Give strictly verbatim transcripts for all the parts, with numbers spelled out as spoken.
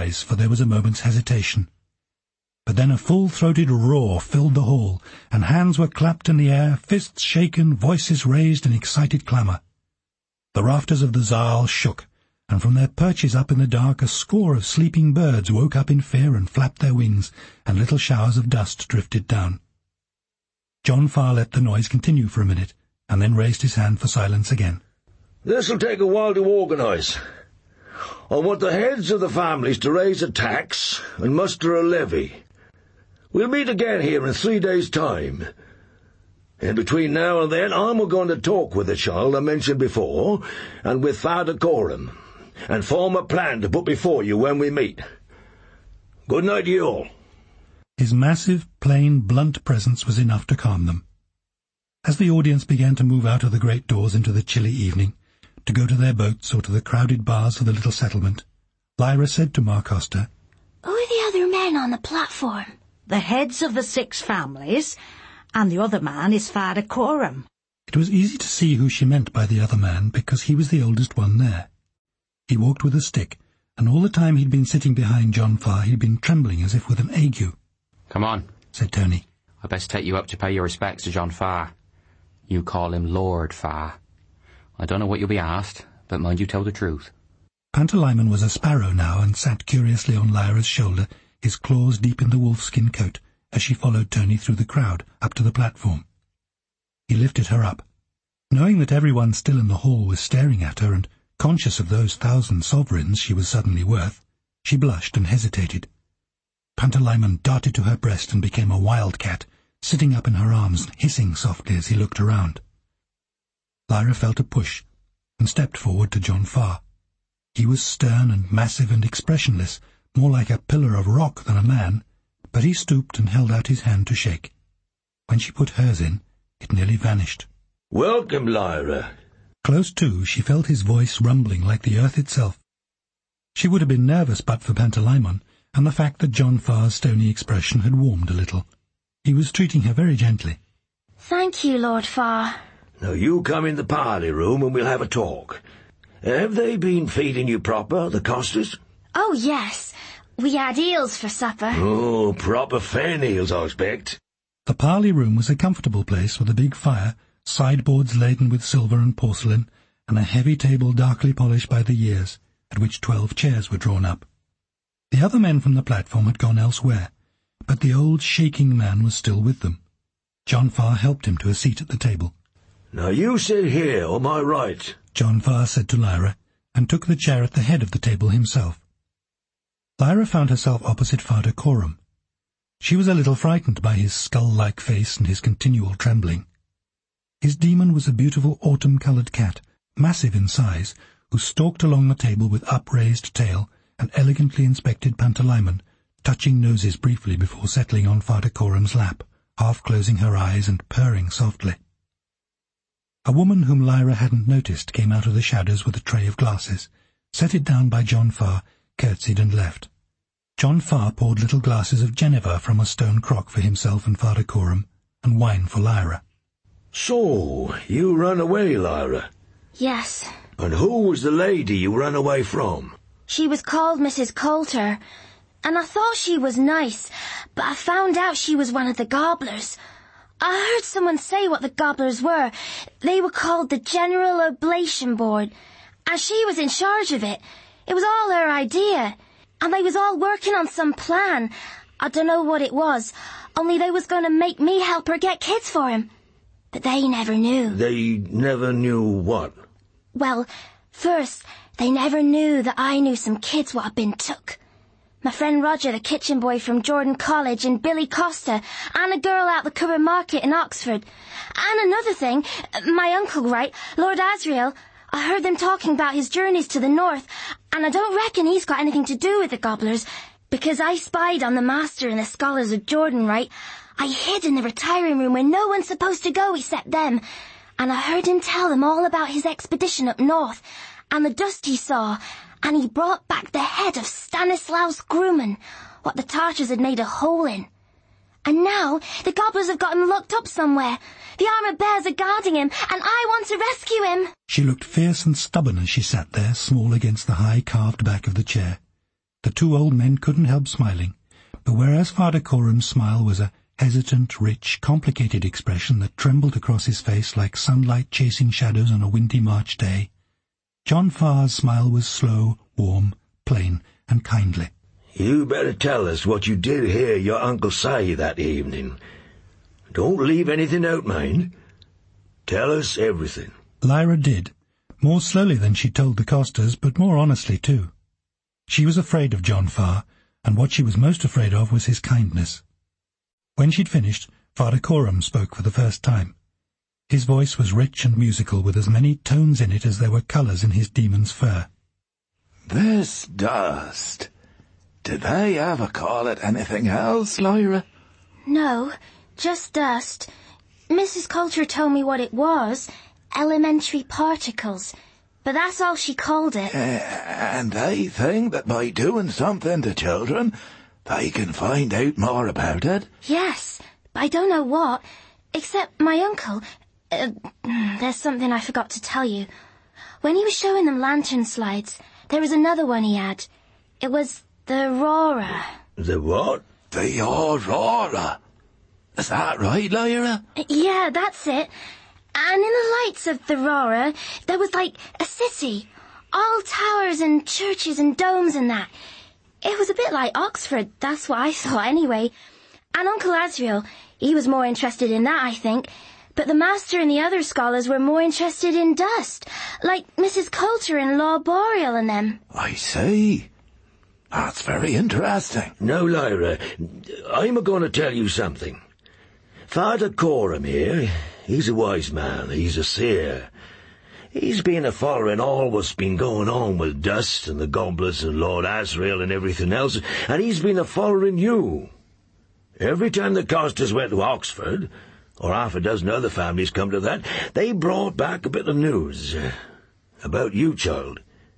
rise, for there was a moment's hesitation. But then a full-throated roar filled the hall, and hands were clapped in the air, fists shaken, voices raised in excited clamour. The rafters of the Zaal shook, and from their perches up in the dark a score of sleeping birds woke up in fear and flapped their wings, and little showers of dust drifted down. John Farr let the noise continue for a minute, and then raised his hand for silence again. This'll take a while to organise. I want the heads of the families to raise a tax and muster a levy. We'll meet again here in three days' time. In between now and then, I'm going to talk with the child I mentioned before, and with Father Coram, and form a plan to put before you when we meet. Good night to you all. His massive, plain, blunt presence was enough to calm them. As the audience began to move out of the great doors into the chilly evening, to go to their boats or to the crowded bars of the little settlement, Lyra said to Mar Costa, "Who are the other men on the platform?" "The heads of the six families, and the other man is Father Coram." It was easy to see who she meant by the other man, because he was the oldest one there. He walked with a stick, and all the time he'd been sitting behind John Farr he'd been trembling as if with an ague. "Come on," said Tony. "I'd best take you up to pay your respects to John Farr. You call him Lord Farr. I don't know what you'll be asked, but mind you tell the truth." Pantalaimon was a sparrow now, and sat curiously on Lyra's shoulder, his claws deep in the wolfskin coat, as she followed Tony through the crowd up to the platform. He lifted her up. Knowing that everyone still in the hall was staring at her, and conscious of those thousand sovereigns she was suddenly worth, she blushed and hesitated. Pantalaimon darted to her breast and became a wildcat, sitting up in her arms, hissing softly as he looked around. Lyra felt a push, and stepped forward to John Farr. He was stern and massive and expressionless, more like a pillar of rock than a man, but he stooped and held out his hand to shake. When she put hers in, it nearly vanished. "Welcome, Lyra." Close to, she felt his voice rumbling like the earth itself. She would have been nervous but for Pantalaimon, and the fact that John Farr's stony expression had warmed a little. He was treating her very gently. "Thank you, Lord Farr." "Now you come in the parley room and we'll have a talk. Have they been feeding you proper, the Costas?" "Oh, yes. We had eels for supper." "Oh, proper fen eels, I expect." The parley room was a comfortable place with a big fire, sideboards laden with silver and porcelain, and a heavy table darkly polished by the years, at which twelve chairs were drawn up. The other men from the platform had gone elsewhere, but the old shaking man was still with them. John Farr helped him to a seat at the table. "Now you sit here on my right," John Farr said to Lyra, and took the chair at the head of the table himself. Lyra found herself opposite Father Coram. She was a little frightened by his skull-like face and his continual trembling. His demon was a beautiful autumn-coloured cat, massive in size, who stalked along the table with upraised tail and elegantly inspected Pantalaimon, touching noses briefly before settling on Father Coram's lap, half closing her eyes and purring softly. A woman whom Lyra hadn't noticed came out of the shadows with a tray of glasses, set it down by John Farr, curtsied and left. John Farr poured little glasses of Geneva from a stone crock for himself and Father Coram, and wine for Lyra. "So, you ran away, Lyra?" "Yes." "And who was the lady you ran away from?" "She was called Missus Coulter, and I thought she was nice, but I found out she was one of the gobblers. I heard someone say what the gobblers were. They were called the General Oblation Board, and she was in charge of it. It was all her idea, and they was all working on some plan. I don't know what it was, only they was going to make me help her get kids for him. But they never knew." "They never knew what?" "Well, first, they never knew that I knew some kids what had been took. My friend Roger, the kitchen boy from Jordan College, and Billy Costa, and a girl out the Curragh Market in Oxford. And another thing, my uncle, right, Lord Asriel, I heard them talking about his journeys to the north, and I don't reckon he's got anything to do with the gobblers, because I spied on the master and the scholars of Jordan, right? I hid in the retiring room where no one's supposed to go except them, and I heard him tell them all about his expedition up north, and the dust he saw, and he brought back the head of Stanislaus Grumman, what the Tartars had made a hole in. And now the gobblers have got him locked up somewhere. The armoured bears are guarding him, and I want to rescue him." She looked fierce and stubborn as she sat there, small against the high carved back of the chair. The two old men couldn't help smiling, but whereas Father Corum's smile was a hesitant, rich, complicated expression that trembled across his face like sunlight chasing shadows on a windy March day, John Farr's smile was slow, warm, plain, and kindly. You better tell us what you did hear your uncle say that evening. Don't leave anything out, mind. Tell us everything. Lyra did, more slowly than she told the Costas, but more honestly too. She was afraid of John Farr, and what she was most afraid of was his kindness. When she'd finished, Father Corum spoke for the first time. His voice was rich and musical, with as many tones in it as there were colours in his demon's fur. This dust. Did they ever call it anything else, Lyra? No, just dust. Missus Coulter told me what it was. Elementary particles. But that's all she called it. Uh, and they think that by doing something to children, they can find out more about it? Yes, but I don't know what. Except my uncle... Uh, there's something I forgot to tell you. When he was showing them lantern slides, there was another one he had. It was the Aurora. The what? The Aurora. Is that right, Lyra? Yeah, that's it. And in the lights of the Aurora, there was like a city. All towers and churches and domes and that. It was a bit like Oxford, that's what I thought anyway. And Uncle Asriel, he was more interested in that, I think. But the master and the other scholars were more interested in dust, like Missus Coulter and Lord Boreal and them. I see. That's very interesting. Now, Lyra, I'm a-going to tell you something. Father Corum here, he's a wise man, he's a seer. He's been a-following all what's been going on with dust and the goblets and Lord Asriel and everything else, and he's been a-following you. Every time the Costas went to Oxford, or half a dozen other families come to that, they brought back a bit of news uh, about you, child.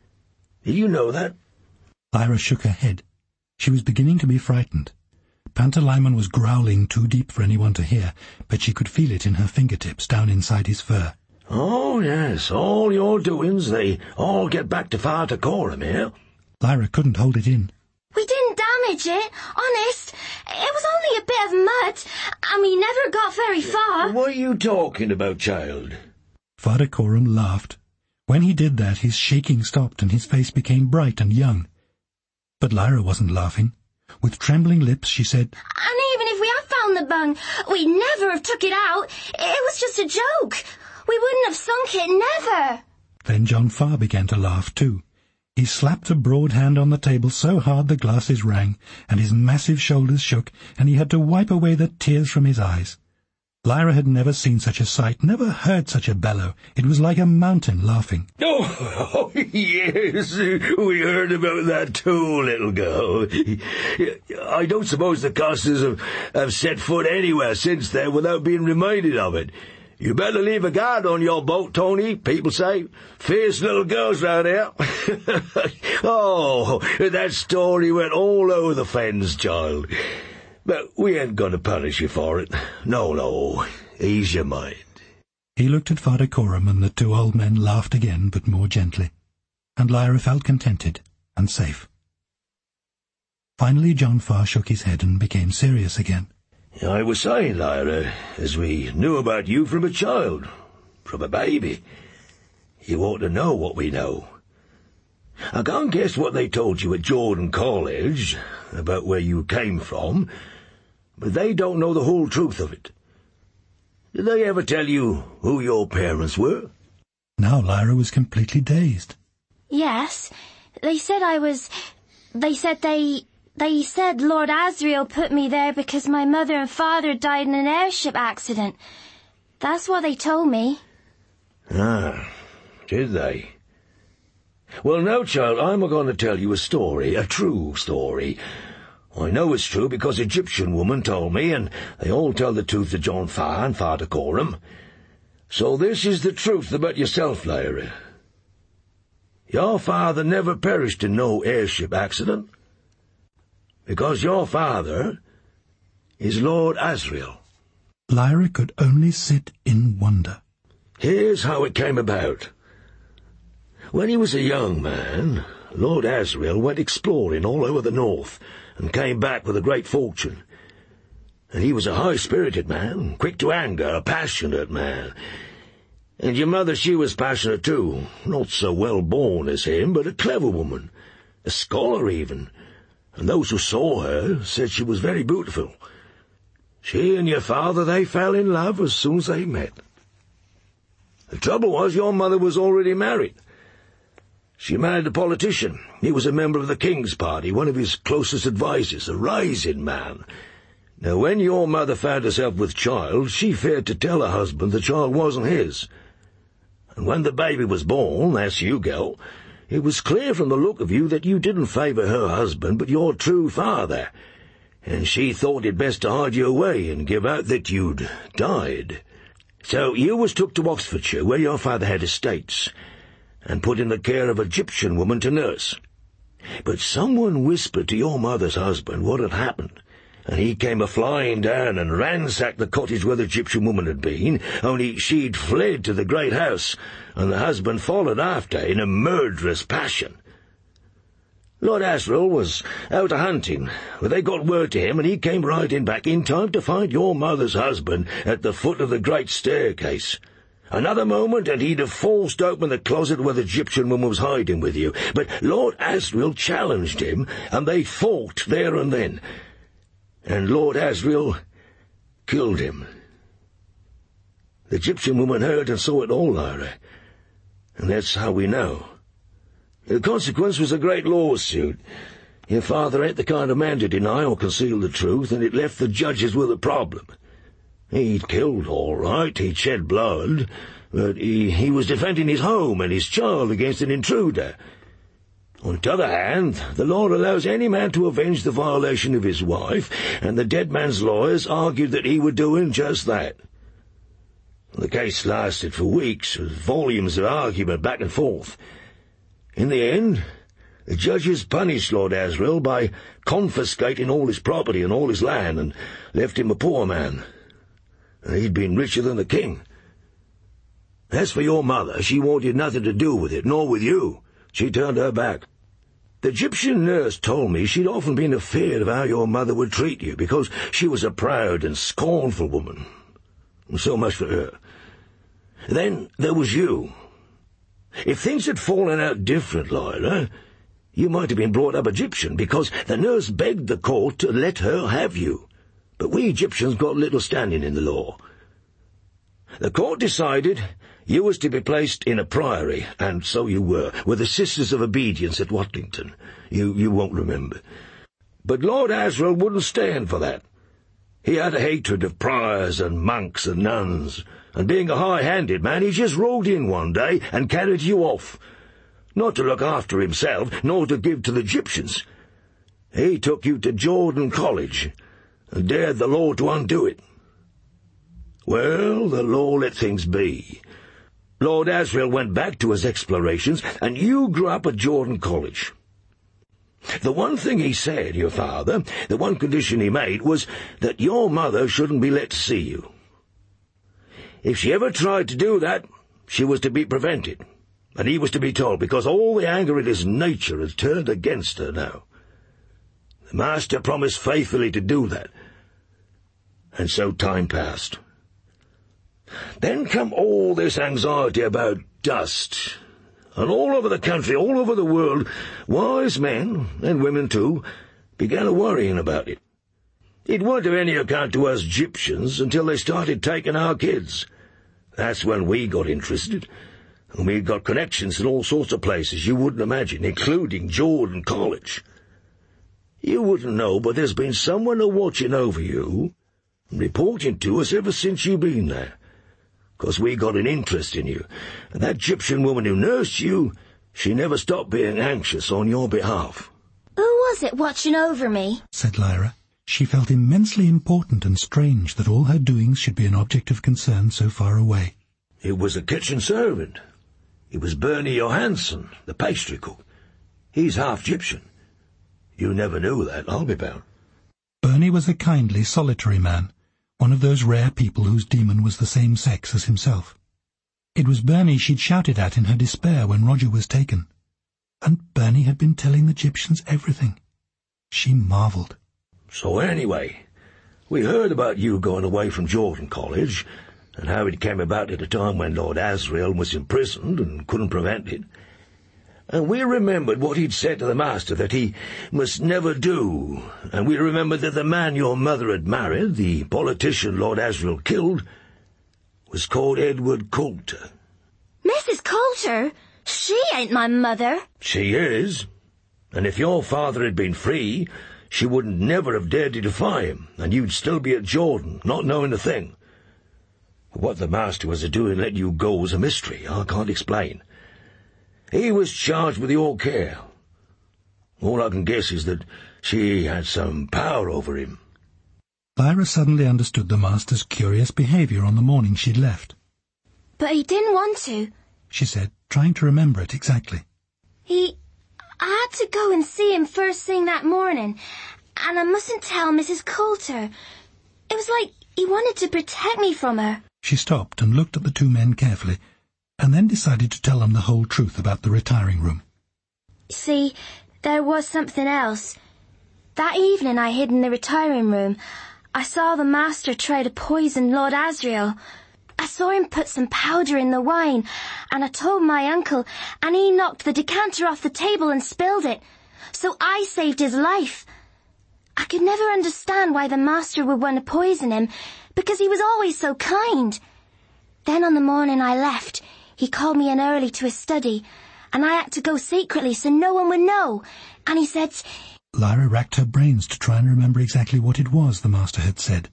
Did you know that? Lyra shook her head. She was beginning to be frightened. Pantalaimon was growling too deep for anyone to hear, but she could feel it in her fingertips down inside his fur. Oh, yes, all your doings, they all get back to Father Corum here. Lyra couldn't hold it in. We didn't damage it, honest. It was only a bit of mud, and we never got very far. What are you talking about, child? Father Corum laughed. When he did that, his shaking stopped and his face became bright and young. But Lyra wasn't laughing. With trembling lips, she said, And even if we had found the bung, we'd never have took it out. It was just a joke. We wouldn't have sunk it, never. Then John Farr began to laugh too. He slapped a broad hand on the table so hard the glasses rang, and his massive shoulders shook, and he had to wipe away the tears from his eyes. Lyra had never seen such a sight, never heard such a bellow. It was like a mountain laughing. Oh, oh yes, we heard about that too, little girl. I don't suppose the Costas have, have set foot anywhere since then without being reminded of it. You better leave a guard on your boat, Tony, people say. Fierce little girls round here. Oh, that story went all over the fens, child. But we ain't going to punish you for it. No, no. Ease your mind. He looked at Father Corum, and the two old men laughed again, but more gently. And Lyra felt contented and safe. Finally John Farr shook his head and became serious again. I was saying, Lyra, as we knew about you from a child, from a baby. You ought to know what we know. I can't guess what they told you at Jordan College about where you came from, but they don't know the whole truth of it. Did they ever tell you who your parents were? Now Lyra was completely dazed. Yes, they said I was... They said they... They said Lord Asriel put me there because my mother and father died in an airship accident. That's what they told me. Ah, did they? Well, now, child, I'm going to tell you a story, a true story. I know it's true because Egyptian woman told me, and they all tell the truth to John Farr and Father Corum. So this is the truth about yourself, Lyra. Your father never perished in no airship accident. Because your father is Lord Asriel. Lyra could only sit in wonder. Here's how it came about. When he was a young man, Lord Asriel went exploring all over the north and came back with a great fortune. And he was a high-spirited man, quick to anger, a passionate man. And your mother, she was passionate too, not so well born as him, but a clever woman, a scholar even, and those who saw her said she was very beautiful. She and your father, they fell in love as soon as they met. The trouble was, your mother was already married. She married a politician. He was a member of the King's party, one of his closest advisers, a rising man. Now, when your mother found herself with child, she feared to tell her husband the child wasn't his. And when the baby was born, that's you, girl, it was clear from the look of you that you didn't favour her husband, but your true father. And she thought it best to hide you away and give out that you'd died. So you was took to Oxfordshire, where your father had estates, and put in the care of a Egyptian woman to nurse. But someone whispered to your mother's husband what had happened, and he came a-flying down and ransacked the cottage where the Egyptian woman had been, only she'd fled to the great house, and the husband followed after in a murderous passion. Lord Asriel was out a-hunting, but they got word to him, and he came riding back in time to find your mother's husband at the foot of the great staircase. Another moment, and he'd have forced open the closet where the Egyptian woman was hiding with you, but Lord Asriel challenged him, and they fought there and then. And Lord Asriel killed him. The Egyptian woman heard and saw it all, Lyra, and that's how we know. The consequence was a great lawsuit. Your father ain't the kind of man to deny or conceal the truth, and it left the judges with a problem. He'd killed, all right, he'd shed blood, but he, he was defending his home and his child against an intruder. On the other hand, the law allows any man to avenge the violation of his wife, and the dead man's lawyers argued that he were doing just that. The case lasted for weeks, with volumes of argument back and forth. In the end, the judges punished Lord Asriel by confiscating all his property and all his land, and left him a poor man. He'd been richer than the king. As for your mother, she wanted nothing to do with it, nor with you. She turned her back. The Egyptian nurse told me she'd often been afeard of how your mother would treat you, because she was a proud and scornful woman. So much for her. Then there was you. If things had fallen out different, Lyra, you might have been brought up Egyptian, because the nurse begged the court to let her have you. But we Egyptians got little standing in the law. The court decided you was to be placed in a priory, and so you were, with the Sisters of Obedience at Watlington. You, you won't remember. But Lord Asriel wouldn't stand for that. He had a hatred of priors and monks and nuns, and being a high-handed man, he just rode in one day and carried you off. Not to look after himself, nor to give to the Egyptians. He took you to Jordan College, and dared the law to undo it. Well, the law let things be. Lord Asriel went back to his explorations, and you grew up at Jordan College. The one thing he said, your father, the one condition he made, was that your mother shouldn't be let to see you. If she ever tried to do that, she was to be prevented, and he was to be told, because all the anger in his nature had turned against her now. The master promised faithfully to do that, and so time passed. Then come all this anxiety about dust, and all over the country, all over the world, wise men, and women too, began a-worrying about it. It weren't of any account to us Egyptians until they started taking our kids. That's when we got interested, and we got connections in all sorts of places you wouldn't imagine, including Jordan College. You wouldn't know, but there's been someone a-watching over you, and reporting to us ever since you've been there. 'Cause we got an interest in you, and that Egyptian woman who nursed you, she never stopped being anxious on your behalf. Who was it watching over me? Said Lyra. She felt immensely important and strange that all her doings should be an object of concern so far away. It was a kitchen servant. It was Bernie Johansson, the pastry cook. He's half Egyptian. You never knew that, I'll be bound. Bernie was a kindly, solitary man, one of those rare people whose demon was the same sex as himself. It was Bernie she'd shouted at in her despair when Roger was taken. and Bernie had been telling the Gyptians everything. She marvelled. So anyway, we heard about you going away from Jordan College, and how it came about at a time when Lord Asriel was imprisoned and couldn't prevent it. And we remembered what he'd said to the master that he must never do, and we remembered that the man your mother had married, the politician Lord Asriel killed, was called Edward Coulter. Missus Coulter? She ain't my mother. She is. And if your father had been free, she wouldn't never have dared to defy him, and you'd still be at Jordan, not knowing a thing. What the master was a-doing letting you go was a mystery I can't explain. He was charged with your care. All I can guess is that she had some power over him. Lyra suddenly understood the master's curious behaviour on the morning she'd left. But he didn't want to, she said, trying to remember it exactly. He... I had to go and see him first thing that morning, and I mustn't tell Missus Coulter. It was like he wanted to protect me from her. She stopped and looked at the two men carefully, and then decided to tell them the whole truth about the retiring room. See, there was something else. That evening I hid in the retiring room. I saw the master try to poison Lord Asriel. I saw him put some powder in the wine, and I told my uncle, and he knocked the decanter off the table and spilled it. So I saved his life. I could never understand why the master would want to poison him, because he was always so kind. Then on the morning I left, he called me in early to his study, and I had to go secretly so no one would know. And he said... Lyra racked her brains to try and remember exactly what it was the master had said.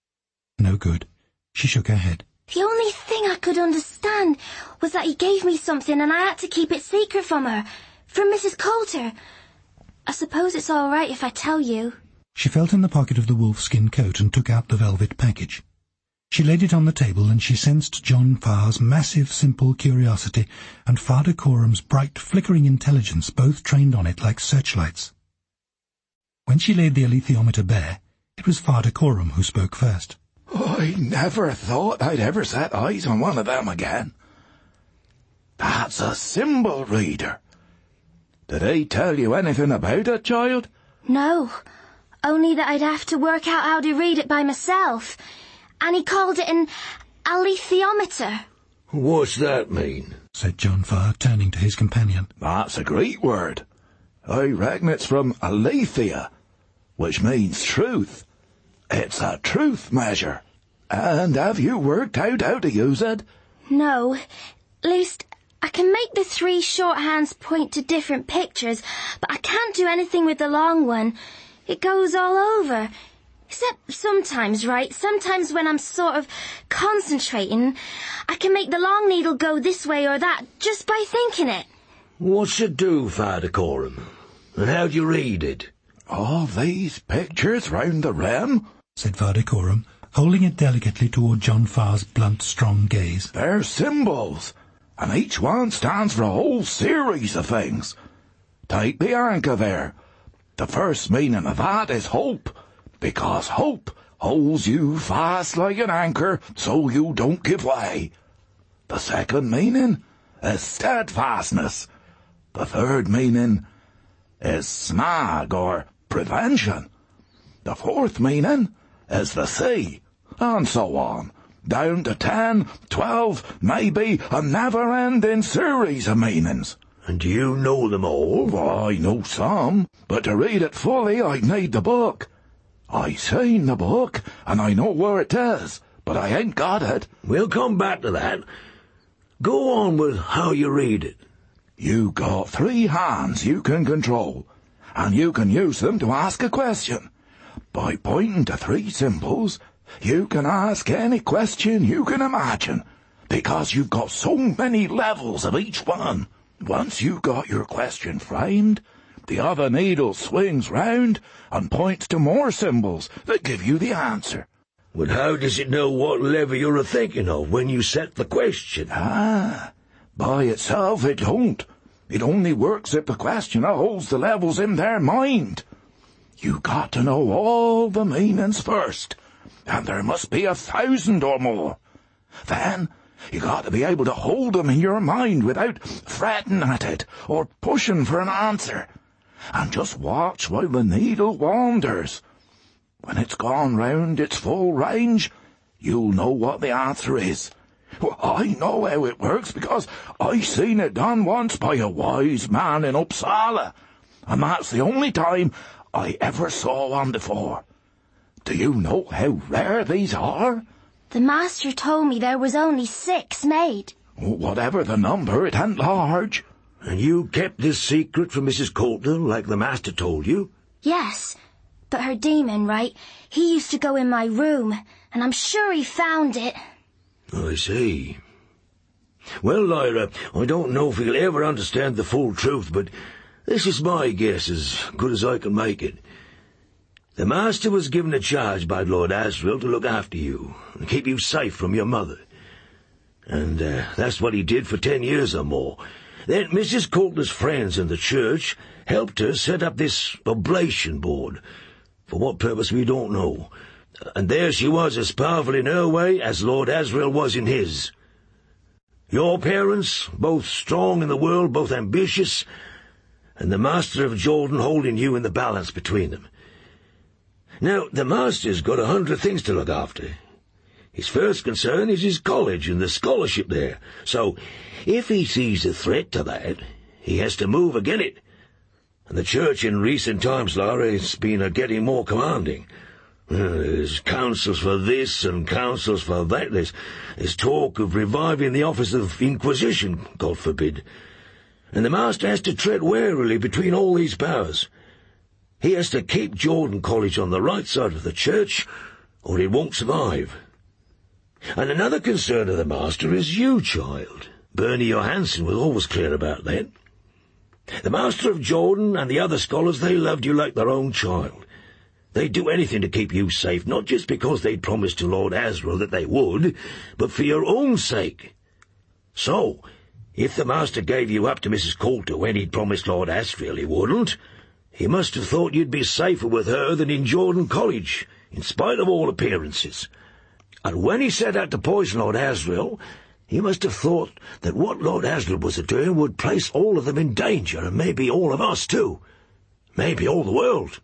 No good. She shook her head. The only thing I could understand was that he gave me something and I had to keep it secret from her, from Missus Coulter. I suppose it's all right if I tell you. She felt in the pocket of the wolfskin coat and took out the velvet package. She laid it on the table, and she sensed John Farr's massive, simple curiosity and Father Corum's bright, flickering intelligence both trained on it like searchlights. When she laid the alethiometer bare, it was Father Corum who spoke first. I never thought I'd ever set eyes on one of them again. That's a symbol reader. Did he tell you anything about it, child? No, only that I'd have to work out how to read it by myself. And he called it an alethiometer. What's that mean? Said John Farr, turning to his companion. That's a Greek word. I reckon it's from aletheia, which means truth. It's a truth measure. And have you worked out how to use it? No. Least, I can make the three shorthands point to different pictures, but I can't do anything with the long one. It goes all over. Except sometimes, right? Sometimes when I'm sort of concentrating, I can make the long needle go this way or that just by thinking it. What's it do, Father Corum? And how do you read it? All these pictures round the rim? Said Father Corum, holding it delicately toward John Farr's blunt, strong gaze. They're symbols, and each one stands for a whole series of things. Take the anchor there. The first meaning of that is hope, because hope holds you fast like an anchor so you don't give way. The second meaning is steadfastness. The third meaning is snag or prevention. The fourth meaning is the sea, and so on, down to ten, twelve, maybe a never-ending series of meanings. And do you know them all? Well, I know some, but to read it fully I'd need the book. I seen the book, and I know where it is, but I ain't got it. We'll come back to that. Go on with how you read it. You got three hands you can control, and you can use them to ask a question. By pointing to three symbols, you can ask any question you can imagine, because you've got so many levels of each one. Once you've got your question framed, the other needle swings round and points to more symbols that give you the answer. Well, how does it know what level you're a-thinking of when you set the question? Ah, by itself it don't. It only works if the questioner holds the levels in their mind. You got to know all the meanings first, and there must be a thousand or more. Then You got to be able to hold 'em in your mind without fretting at it or pushing for an answer. And just watch while the needle wanders. When it's gone round its full range, you'll know what the answer is. Well, I know how it works because I seen it done once by a wise man in Uppsala, and that's the only time I ever saw one before. Do you know how rare these are? The master told me there was only six made. Whatever the number, it ain't large. And you kept this secret from Missus Coulter, like the master told you? Yes, but her demon, right, he used to go in my room, and I'm sure he found it. I see. Well, Lyra, I don't know if we'll ever understand the full truth, but this is my guess, as good as I can make it. The master was given a charge by Lord Asriel to look after you and keep you safe from your mother. And uh, that's what he did for ten years or more. Then Missus Coulter's friends in the church helped her set up this oblation board. For what purpose, we don't know. And there she was, as powerful in her way as Lord Asriel was in his. Your parents, both strong in the world, both ambitious, and the Master of Jordan holding you in the balance between them. Now, the Master's got a hundred things to look after. His first concern is his college and the scholarship there. So, if he sees a threat to that, he has to move against it. And the church in recent times, Lara, has been a getting more commanding. Uh, there's councils for this and councils for that. There's, there's talk of reviving the office of Inquisition, God forbid. And the Master has to tread warily between all these powers. He has to keep Jordan College on the right side of the church, or it won't survive. And another concern of the Master is you, child. Bernie Johansson was always clear about that. The Master of Jordan and the other scholars, they loved you like their own child. They'd do anything to keep you safe, not just because they'd promised to Lord Asriel that they would, but for your own sake. So, if the Master gave you up to Missus Coulter when he'd promised Lord Asriel he wouldn't, he must have thought you'd be safer with her than in Jordan College, in spite of all appearances. And when he set out to poison Lord Asriel, he must have thought that what Lord Asriel was doing would place all of them in danger, and maybe all of us too. Maybe all the world.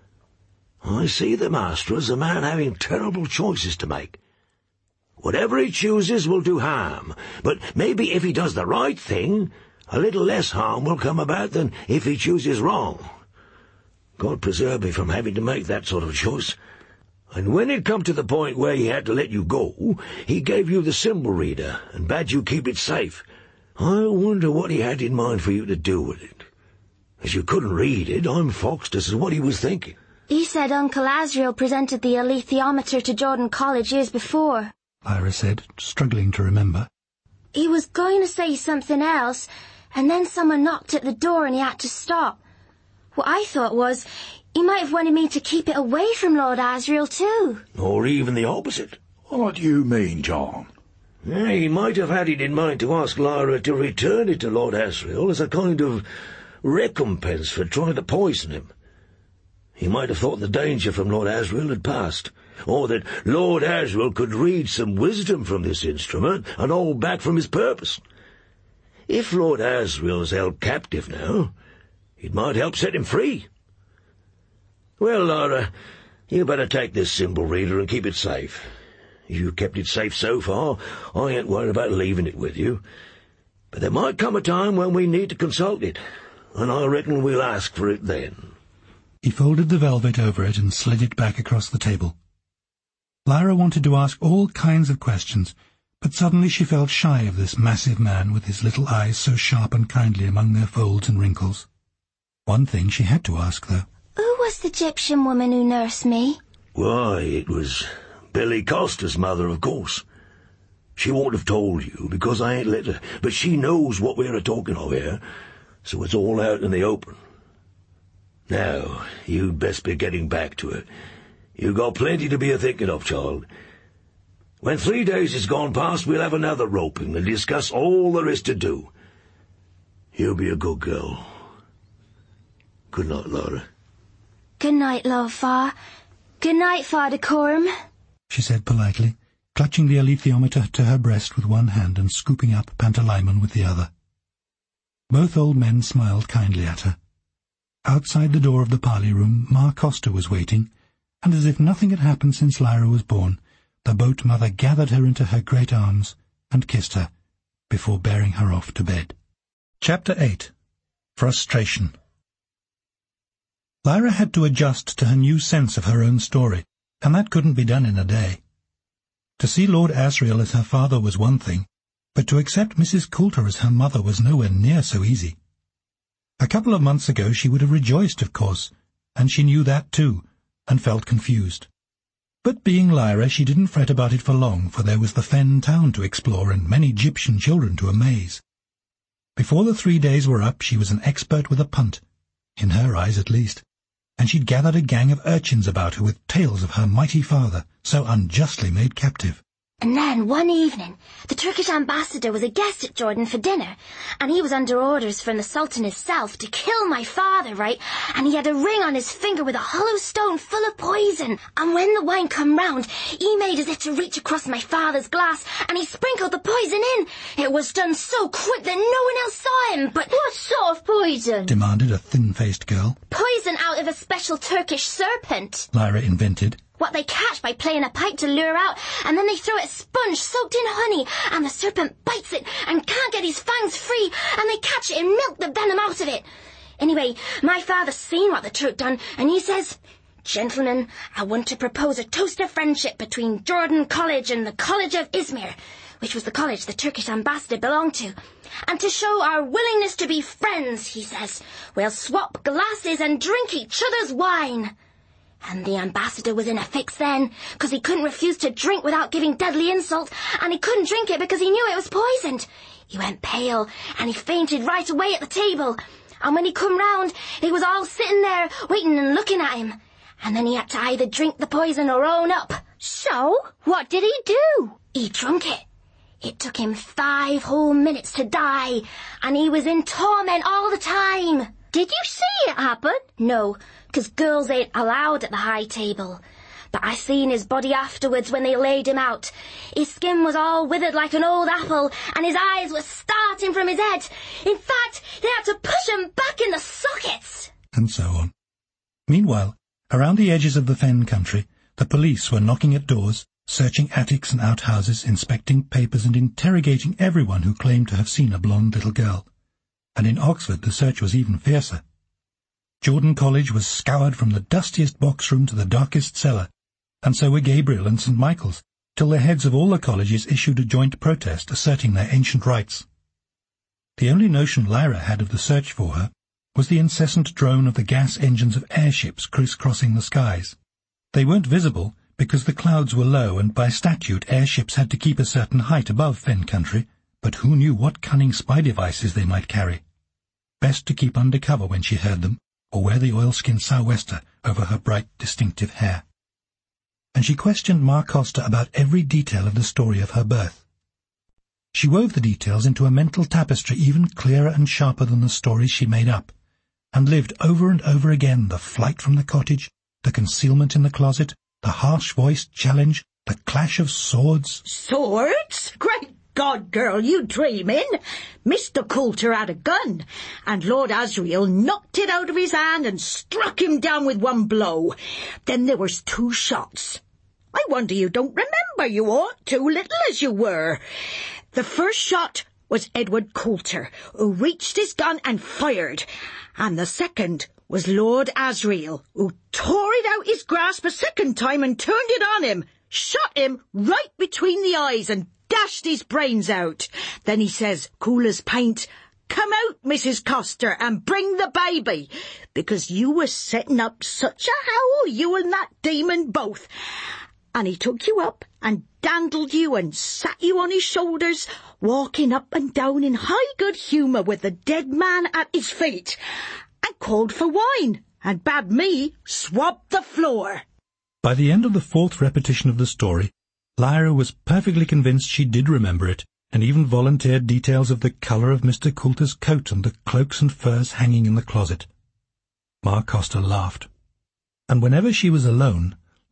I see the Master as a man having terrible choices to make. Whatever he chooses will do harm, but maybe if he does the right thing, a little less harm will come about than if he chooses wrong. God preserve me from having to make that sort of choice. And when it come to the point where he had to let you go, he gave you the symbol reader and bade you keep it safe. I wonder what he had in mind for you to do with it. As you couldn't read it, I'm foxed as to what he was thinking. He said Uncle Asriel presented the alethiometer to Jordan College years before, Lyra said, struggling to remember. He was going to say something else, and then someone knocked at the door and he had to stop. What I thought was, he might have wanted me to keep it away from Lord Asriel too. Or even the opposite. What do you mean, John? Yeah, he might have had it in mind to ask Lyra to return it to Lord Asriel as a kind of recompense for trying to poison him. He might have thought the danger from Lord Asriel had passed, or that Lord Asriel could read some wisdom from this instrument and hold back from his purpose. If Lord Asriel's held captive now, it might help set him free. Well, Lyra, you better take this symbol reader and keep it safe. You've kept it safe so far, I ain't worried about leaving it with you. But there might come a time when we need to consult it, and I reckon we'll ask for it then. He folded the velvet over it and slid it back across the table. Lyra wanted to ask all kinds of questions, but suddenly she felt shy of this massive man with his little eyes so sharp and kindly among their folds and wrinkles. One thing she had to ask, though. Who was the Egyptian woman who nursed me? Why, it was Billy Costa's mother, of course. She won't have told you, because I ain't let her, but she knows what we're a-talking of here, so it's all out in the open. Now, you'd best be getting back to it. You've got plenty to be a-thinking of, child. When three days is gone past, we'll have another roping and discuss all there is to do. You'll be a good girl. Good night, Lyra. Good night, love, Fa. Good night, Father Coram, she said politely, clutching the alethiometer to her breast with one hand and scooping up Pantalaimon with the other. Both old men smiled kindly at her. Outside the door of the parley-room, Ma Costa was waiting, and as if nothing had happened since Lyra was born, the boat mother gathered her into her great arms and kissed her, before bearing her off to bed. Chapter eight. Frustration. Lyra had to adjust to her new sense of her own story, and that couldn't be done in a day. To see Lord Asriel as her father was one thing, but to accept Missus Coulter as her mother was nowhere near so easy. A couple of months ago she would have rejoiced, of course, and she knew that too, and felt confused. But being Lyra, she didn't fret about it for long, for there was the Fen town to explore and many Egyptian children to amaze. Before the three days were up, she was an expert with a punt, in her eyes at least, and she'd gathered a gang of urchins about her with tales of her mighty father, so unjustly made captive. And then, one evening, the Turkish ambassador was a guest at Jordan for dinner, and he was under orders from the Sultan himself to kill my father, right? And he had a ring on his finger with a hollow stone full of poison. And when the wine come round, he made as if to reach across my father's glass, and he sprinkled the poison in. It was done so quick that no one else saw him, but... What sort of poison? Demanded a thin-faced girl. Poison out of a special Turkish serpent. Lyra invented. What they catch by playing a pipe to lure out, and then they throw a sponge soaked in honey, and the serpent bites it and can't get his fangs free, and they catch it and milk the venom out of it. Anyway, my father seen what the Turk done, and he says, "Gentlemen, I want to propose a toast of friendship between Jordan College and the College of Izmir," which was the college the Turkish ambassador belonged to. "And to show our willingness to be friends," he says, "we'll swap glasses and drink each other's wine." And the ambassador was in a fix then, because he couldn't refuse to drink without giving deadly insult, and he couldn't drink it because he knew it was poisoned. He went pale, and he fainted right away at the table. And when he come round, they was all sitting there, waiting and looking at him. And then he had to either drink the poison or own up. So, what did he do? He drunk it. It took him five whole minutes to die, and he was in torment all the time. Did you see it happen? No, 'cause girls ain't allowed at the high table. But I seen his body afterwards when they laid him out. His skin was all withered like an old apple, and his eyes were starting from his head. In fact, they had to push him back in the sockets. And so on. Meanwhile, around the edges of the Fen country, the police were knocking at doors, searching attics and outhouses, inspecting papers and interrogating everyone who claimed to have seen a blonde little girl. And in Oxford the search was even fiercer. Jordan College was scoured from the dustiest box room to the darkest cellar, and so were Gabriel and Saint Michael's, till the heads of all the colleges issued a joint protest asserting their ancient rights. The only notion Lyra had of the search for her was the incessant drone of the gas engines of airships criss-crossing the skies. They weren't visible because the clouds were low, and by statute airships had to keep a certain height above Fen country, but who knew what cunning spy devices they might carry? Best to keep under cover when she heard them, or wear the oilskin sou'wester over her bright, distinctive hair. And she questioned Ma Costa about every detail of the story of her birth. She wove the details into a mental tapestry even clearer and sharper than the stories she made up, and lived over and over again the flight from the cottage, the concealment in the closet, the harsh-voiced challenge, the clash of swords. Swords? Great God, girl, you dreaming? Mister Coulter had a gun, and Lord Asriel knocked it out of his hand and struck him down with one blow. Then there was two shots. I wonder you don't remember, you ought to, little as you were. The first shot was Edward Coulter, who reached his gun and fired, and the second was Lord Asriel, who tore it out his grasp a second time and turned it on him, shot him right between the eyes and dashed his brains out. Then he says, cool as paint, "Come out, Missus Costa, and bring the baby, because you were setting up such a howl, you and that demon both." And he took you up and dandled you and sat you on his shoulders, walking up and down in high good humour with the dead man at his feet, and called for wine, and bade me swab the floor. By the end of the fourth repetition of the story, Lyra was perfectly convinced she did remember it, and even volunteered details of the colour of Mister Coulter's coat and the cloaks and furs hanging in the closet. Ma Costa laughed. And whenever she was alone,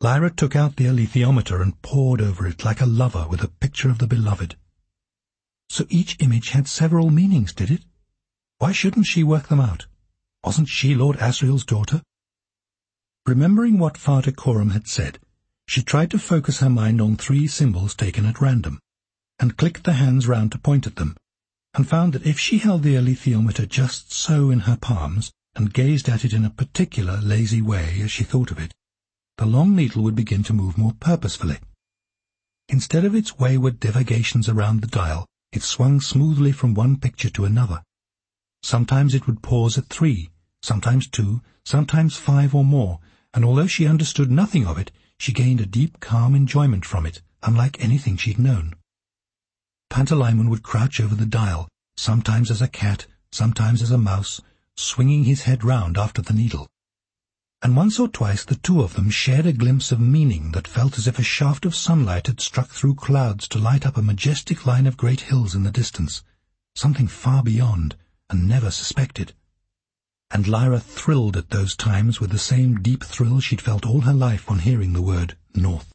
Lyra took out the alethiometer and pored over it like a lover with a picture of the beloved. So each image had several meanings, did it? Why shouldn't she work them out? Wasn't she Lord Asriel's daughter? Remembering what Father Coram had said, she tried to focus her mind on three symbols taken at random, and clicked the hands round to point at them, and found that if she held the alethiometer just so in her palms, and gazed at it in a particular lazy way as she thought of it, the long needle would begin to move more purposefully. Instead of its wayward divagations around the dial, it swung smoothly from one picture to another. Sometimes it would pause at three, sometimes two, sometimes five or more, and although she understood nothing of it, she gained a deep, calm enjoyment from it, unlike anything she'd known. Pantalaimon would crouch over the dial, sometimes as a cat, sometimes as a mouse, swinging his head round after the needle. And once or twice the two of them shared a glimpse of meaning that felt as if a shaft of sunlight had struck through clouds to light up a majestic line of great hills in the distance, something far beyond, and never suspected. And Lyra thrilled at those times with the same deep thrill she'd felt all her life on hearing the word north.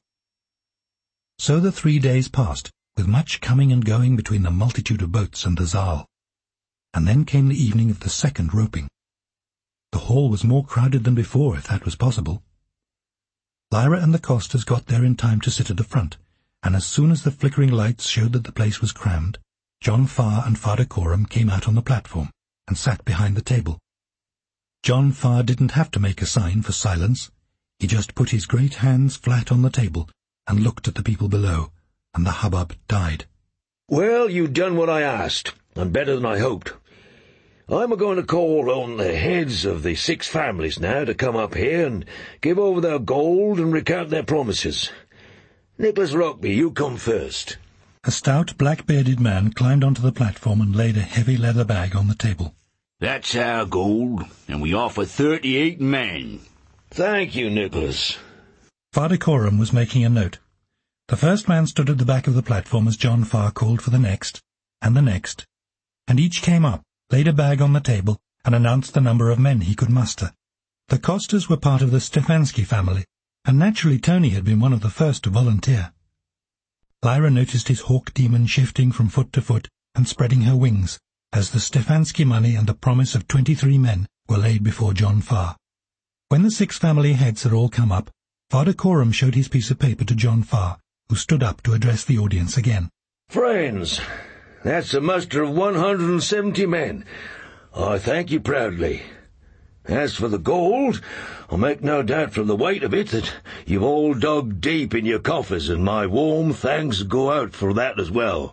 So the three days passed, with much coming and going between the multitude of boats and the Zaal. And then came the evening of the second roping. The hall was more crowded than before, if that was possible. Lyra and the costers got there in time to sit at the front, and as soon as the flickering lights showed that the place was crammed, John Farr and Father Coram came out on the platform, and sat behind the table. John Farr didn't have to make a sign for silence. He just put his great hands flat on the table, and looked at the people below, and the hubbub died. Well, you done what I asked, and better than I hoped. I'm a-going to call on the heads of the six families now to come up here and give over their gold and recount their promises. Nicholas Rugby, you come first. A stout, black-bearded man climbed onto the platform and laid a heavy leather bag on the table. That's our gold, and we offer thirty-eight men. Thank you, Nicholas. Father Coram was making a note. The first man stood at the back of the platform as John Farr called for the next, and the next, and each came up, laid a bag on the table, and announced the number of men he could muster. The Costas were part of the Stefanski family, and naturally Tony had been one of the first to volunteer. Lyra noticed his hawk demon shifting from foot to foot and spreading her wings, as the Stefanski money and the promise of twenty-three men were laid before John Farr. When the six family heads had all come up, Father Coram showed his piece of paper to John Farr, who stood up to address the audience again. Friends, that's a muster of one hundred and seventy men. I thank you proudly. As for the gold, I make no doubt from the weight of it that you've all dug deep in your coffers, and my warm thanks go out for that as well.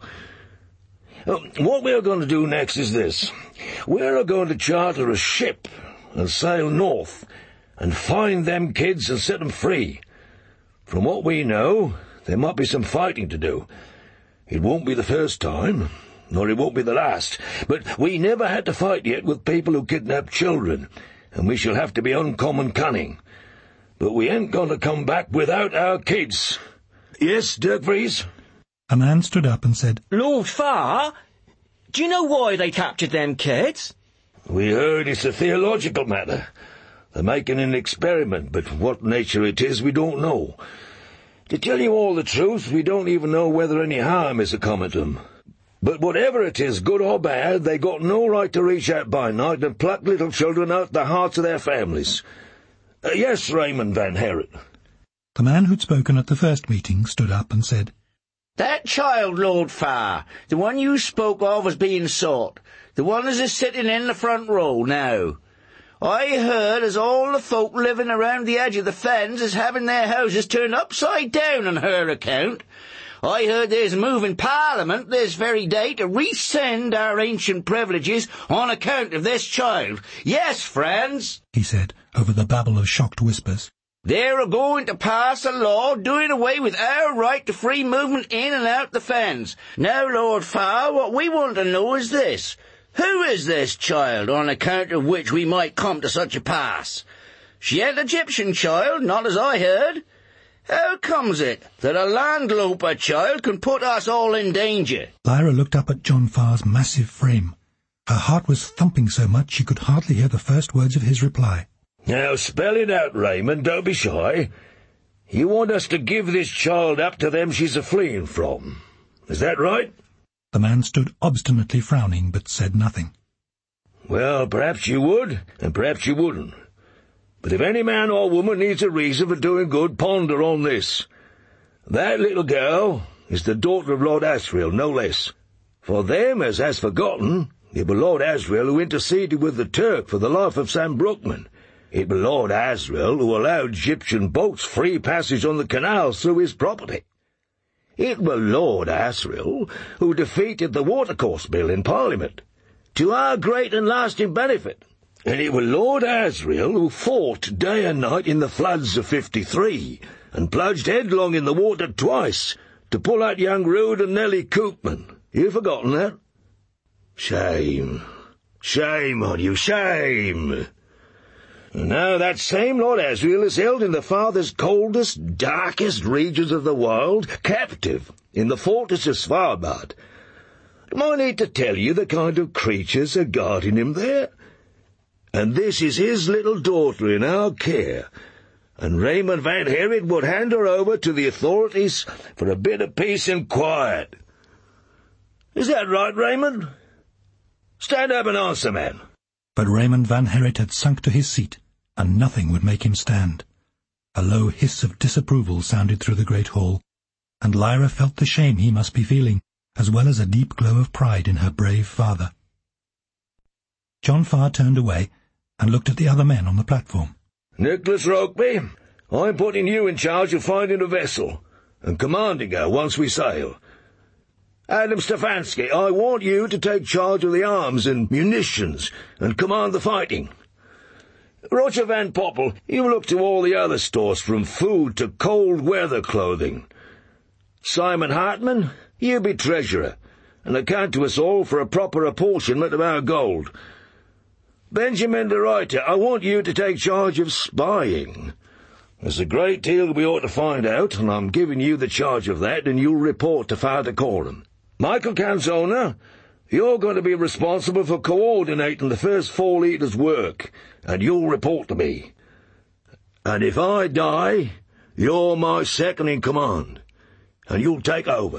Uh, what we're going to do next is this. We're going to charter a ship and sail north and find them kids and set them free. From what we know, there might be some fighting to do. It won't be the first time, nor it won't be the last, but we never had to fight yet with people who kidnap children, and we shall have to be uncommon cunning. But we ain't going to come back without our kids. Yes, Dirk Vries? A man stood up and said, Lord Farr, do you know why they captured them kids? We heard it's a theological matter. They're making an experiment, but what nature it is we don't know. To tell you all the truth, we don't even know whether any harm is a coming to them. But whatever it is, good or bad, they got no right to reach out by night and pluck little children out the hearts of their families. Uh, yes, Raymond Van Herrick. The man who'd spoken at the first meeting stood up and said, That child, Lord Farr, the one you spoke of as being sought, the one as is sitting in the front row now. I heard as all the folk living around the edge of the fens is having their houses turned upside down on her account. I heard there's a move in Parliament this very day to rescind our ancient privileges on account of this child. Yes, friends, he said, over the babble of shocked whispers. They're a-going to pass a law doing away with our right to free movement in and out the fens. Now, Lord Farr, what we want to know is this. Who is this child, on account of which we might come to such a pass? She ain't Egyptian child, not as I heard. How comes it that a landloper child can put us all in danger? Lyra looked up at John Farr's massive frame. Her heart was thumping so much she could hardly hear the first words of his reply. Now spell it out, Raymond, don't be shy. You want us to give this child up to them she's a-fleeing from. Is that right? The man stood obstinately frowning, but said nothing. Well, perhaps you would, and perhaps you wouldn't. But if any man or woman needs a reason for doing good, ponder on this. That little girl is the daughter of Lord Asriel, no less. For them as has forgotten, it were Lord Asriel who interceded with the Turk for the life of Sam Brookman. It were Lord Asriel who allowed Egyptian boats free passage on the canals through his property. It were Lord Asriel who defeated the Watercourse Bill in Parliament, to our great and lasting benefit. And it were Lord Asriel who fought day and night in the floods of fifty-three, and plunged headlong in the water twice, to pull out young Rude and Nellie Coopman. You forgotten that? Shame. Shame on you, shame. And now that same Lord Asriel is held in the farthest, coldest, darkest regions of the world, captive in the fortress of Svalbard. Do I need to tell you the kind of creatures are guarding him there? And this is his little daughter in our care, and Raymond Van Herrick would hand her over to the authorities for a bit of peace and quiet. Is that right, Raymond? Stand up and answer, man. But Raymond Van Herrick had sunk to his seat, and nothing would make him stand. A low hiss of disapproval sounded through the great hall, and Lyra felt the shame he must be feeling, as well as a deep glow of pride in her brave father. John Farr turned away and looked at the other men on the platform. Nicholas Rokeby, I'm putting you in charge of finding a vessel, and commanding her once we sail. Adam Stefanski, I want you to take charge of the arms and munitions, and command the fighting. Roger Van Poppel, you look to all the other stores, from food to cold-weather clothing. Simon Hartman, you be treasurer, and account to us all for a proper apportionment of our gold. Benjamin de Ruyter, I want you to take charge of spying. There's a great deal we ought to find out, and I'm giving you the charge of that, and you'll report to Father Coram. Michael Canzona, you're going to be responsible for coordinating the First Four Leaders' work, and you'll report to me. And if I die, you're my second in command, and you'll take over.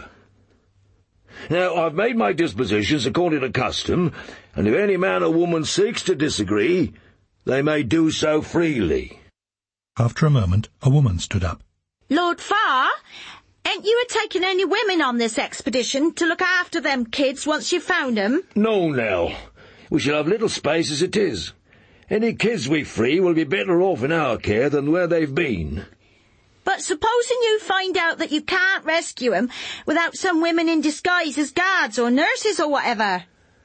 Now, I've made my dispositions according to custom, and if any man or woman seeks to disagree, they may do so freely. After a moment, a woman stood up. Lord Farr, ain't you a-taking any women on this expedition to look after them kids once you've found 'em? No, Nell. We shall have little space as it is. Any kids we free will be better off in our care than where they've been. But supposing you find out that you can't rescue 'em without some women in disguise as guards or nurses or whatever?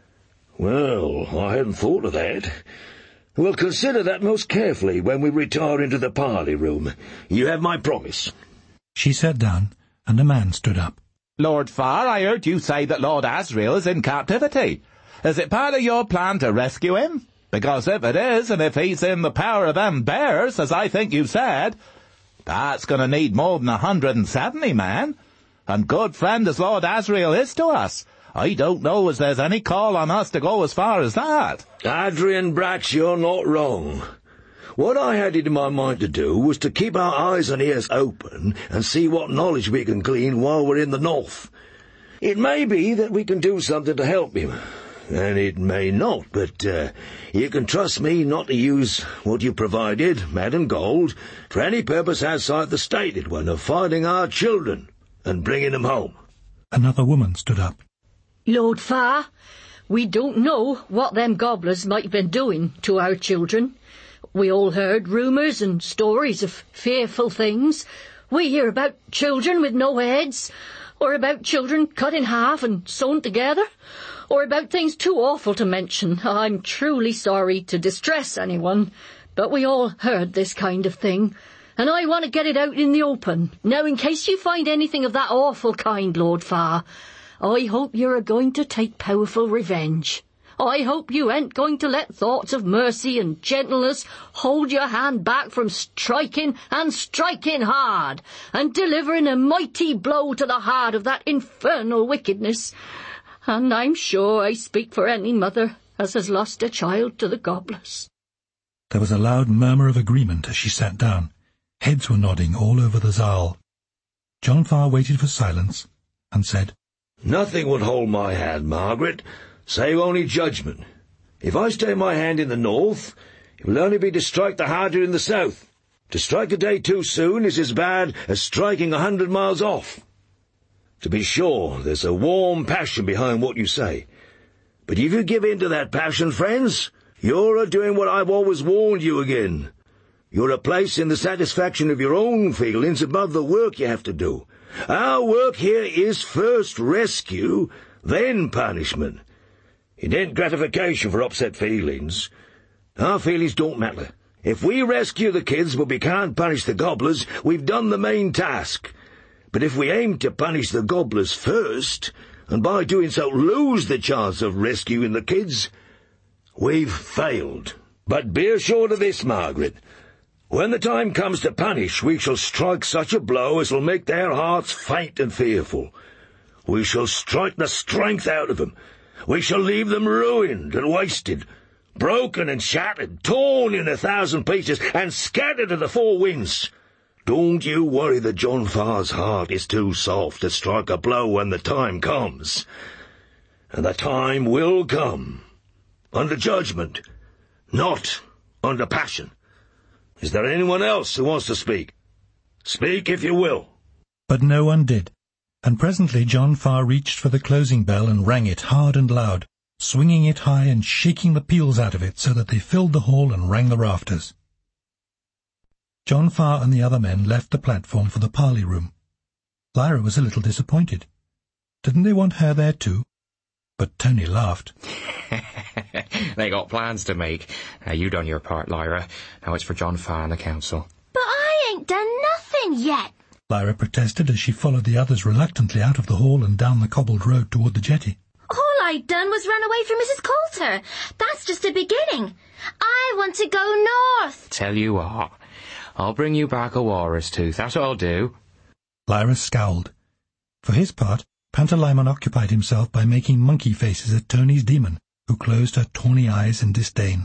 Well, I hadn't thought of that. We'll consider that most carefully when we retire into the parley room. You have my promise. She sat down, and a man stood up. Lord Farr, I heard you say that Lord Asriel is in captivity. Is it part of your plan to rescue him? Because if it is, and if he's in the power of them bears, as I think you said, that's going to need more than a hundred and seventy men. And good friend as Lord Asriel is to us, I don't know as there's any call on us to go as far as that. Adrian Brax, you're not wrong. What I had it in my mind to do was to keep our eyes and ears open and see what knowledge we can glean while we're in the north. It may be that we can do something to help him, and it may not, but uh, you can trust me not to use what you provided, Madam Gold, for any purpose outside the stated one of finding our children and bringing them home. Another woman stood up. Lord Farr, we don't know what them gobblers might have been doing to our children. We all heard rumours and stories of fearful things. We hear about children with no heads, or about children cut in half and sewn together, or about things too awful to mention. I'm truly sorry to distress anyone, but we all heard this kind of thing, and I want to get it out in the open. Now, in case you find anything of that awful kind, Lord Farr, I hope you're going to take powerful revenge. I hope you ain't going to let thoughts of mercy and gentleness hold your hand back from striking and striking hard, and delivering a mighty blow to the heart of that infernal wickedness. And I'm sure I speak for any mother as has lost a child to the gobblers. There was a loud murmur of agreement as she sat down, Heads were nodding all over the Zaal. John Farr waited for silence, and said, Nothing would hold my hand, Margaret, save only judgment. If I stay my hand in the north, it will only be to strike the harder in the south. To strike a day too soon is as bad as striking a hundred miles off. To be sure, there's a warm passion behind what you say. But if you give in to that passion, friends, you're a-doing what I've always warned you again. You're a placing the satisfaction of your own feelings above the work you have to do. Our work here is first rescue, then punishment. It ain't gratification for upset feelings. Our feelings don't matter. If we rescue the kids but we can't punish the gobblers, we've done the main task. But if we aim to punish the gobblers first, and by doing so lose the chance of rescuing the kids, we've failed. But be assured of this, Margaret. When the time comes to punish, we shall strike such a blow as will make their hearts faint and fearful. We shall strike the strength out of them. We shall leave them ruined and wasted, broken and shattered, torn in a thousand pieces, and scattered to the four winds. Don't you worry that John Farr's heart is too soft to strike a blow when the time comes. And the time will come. Under judgment, not under passion. Is there anyone else who wants to speak? Speak if you will. But no one did, and presently John Farr reached for the closing bell and rang it hard and loud, swinging it high and shaking the peals out of it so that they filled the hall and rang the rafters. John Farr and the other men left the platform for the parley room. Lyra was a little disappointed. Didn't they want her there too? But Tony laughed. They got plans to make. Now you done your part, Lyra. Now it's for John Farr and the council. But I ain't done nothing yet. Lyra protested as she followed the others reluctantly out of the hall and down the cobbled road toward the jetty. All I done was run away from Missus Coulter. That's just the beginning. I want to go north. Tell you what, I'll bring you back a walrus tooth. That's what I'll do. Lyra scowled. For his part, Pantalaimon occupied himself by making monkey faces at Tony's demon, who closed her tawny eyes in disdain.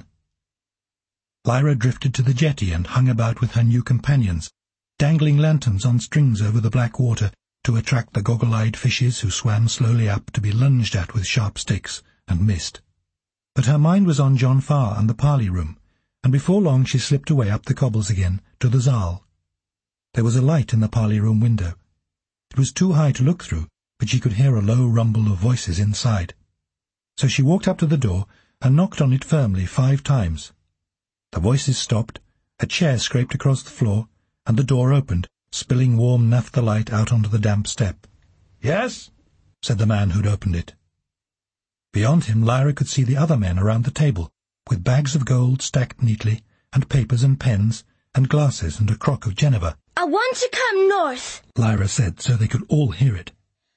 Lyra drifted to the jetty and hung about with her new companions, dangling lanterns on strings over the black water to attract the goggle-eyed fishes who swam slowly up to be lunged at with sharp sticks and missed. But her mind was on John Farr and the parley room, and before long she slipped away up the cobbles again to the Zaal. There was a light in the parley room window. It was too high to look through, but she could hear a low rumble of voices inside. So she walked up to the door and knocked on it firmly five times. The voices stopped, a chair scraped across the floor, and the door opened, spilling warm naphtha light out onto the damp step. "Yes?" said the man who'd opened it. Beyond him Lyra could see the other men around the table, with bags of gold stacked neatly, and papers and pens, and glasses and a crock of Geneva. I want to come north, Lyra said so they could all hear it.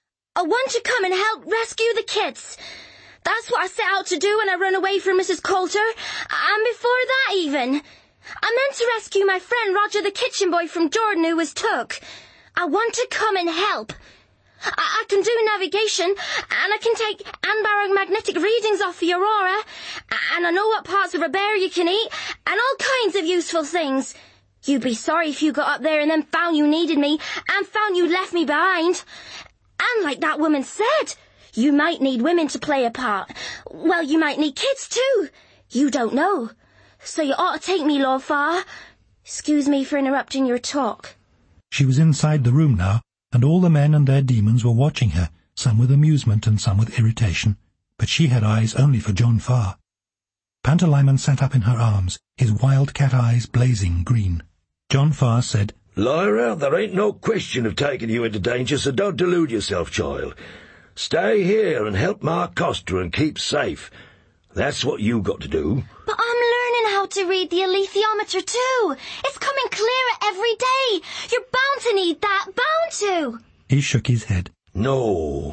I want to come and help rescue the kids. That's what I set out to do when I ran away from Missus Coulter, and before that even. I meant to rescue my friend Roger the kitchen boy from Jordan who was took. I want to come and help. I, I can do navigation, and I can take Anbarag magnetic readings off the Aurora, and I know what parts of a bear you can eat, and all kinds of useful things. You'd be sorry if you got up there and then found you needed me, and found you left me behind. And like that woman said, you might need women to play a part. Well, you might need kids too. You don't know. So you ought to take me, Lord Farr. Excuse me for interrupting your talk. She was inside the room now, and all the men and their demons were watching her, some with amusement and some with irritation, but she had eyes only for John Farr. Pantalaimon sat up in her arms, his wild-cat eyes blazing green. John Farr said, "Lyra, there ain't no question of taking you into danger, so don't delude yourself, child. Stay here and help Mark Coster and keep safe. That's what you got to do." But I'm learning how to read the alethiometer too. It's coming clearer every day. You're bound to need that, bound to. He shook his head. "No.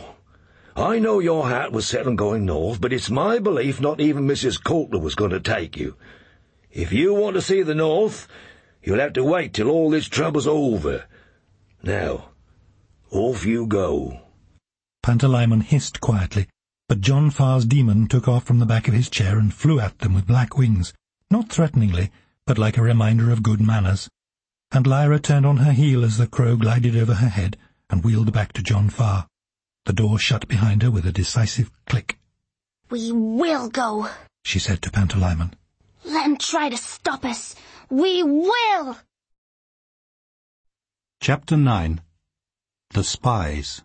I know your heart was set on going north, but it's my belief not even Missus Coulter was going to take you. If you want to see the north, you'll have to wait till all this trouble's over. Now, off you go." Pantalaimon hissed quietly, but John Farr's demon took off from the back of his chair and flew at them with black wings, not threateningly, but like a reminder of good manners. and Lyra turned on her heel as the crow glided over her head and wheeled back to John Farr. The door shut behind her with a decisive click. We will go, she said to Pantalaimon. Let him try to stop us. We will! Chapter nine. The Spies.